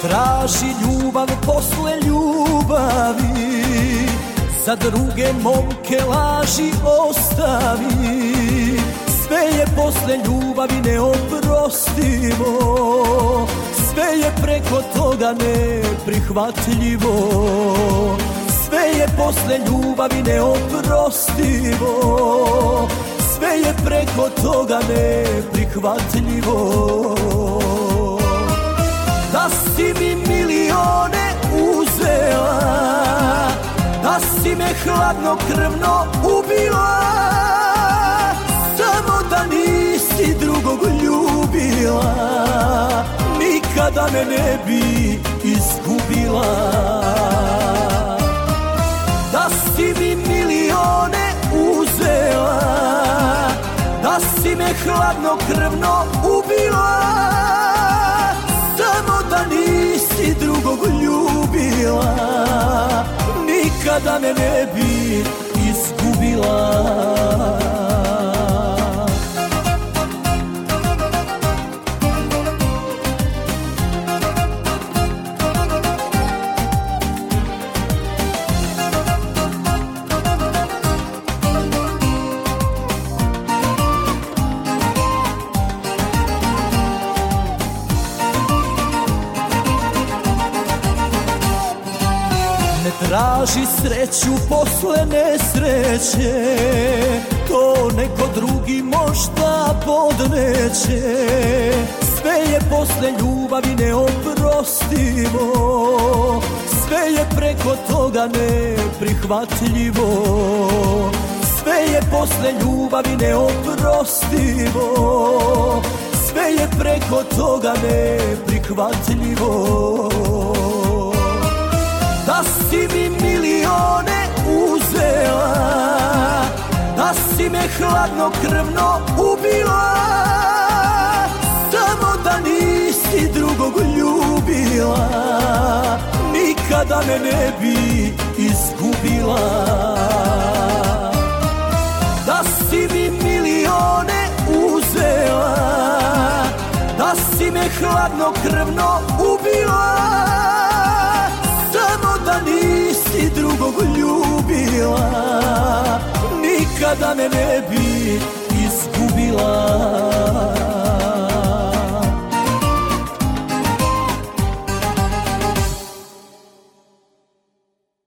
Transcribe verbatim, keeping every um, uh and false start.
traži ljubav posle ljubavi, za druge momke laži ostavi. Sve je posle ljubavi neoprostivo, sve je preko toga neprihvatljivo. Sve je posle ljubavi neoprostivo, sve je preko toga neprihvatljivo. Da si mi milione uzela, da si me hladnokrvno ubila, samo da nisi drugog ljubila, nikada me ne bi izgubila. Da si mi milione uzela, da si me hladnokrvno ubila, samo da nisi drugog ljubila, nikada me ne bi izgubila. Traži sreću posle nesreće, to neko drugi možda podneće. Sve je posle ljubavi neoprostivo, sve je preko toga neprihvatljivo. Sve je posle ljubavi neoprostivo, sve je preko toga neprihvatljivo. Da si mi milione uzela, da si me hladnokrvno ubila, samo da nisi drugog ljubila, nikada me ne bi izgubila. Da si mi milione uzela, da si me hladnokrvno ubila, samo da nisi drugog ljubila, nikada me ne bi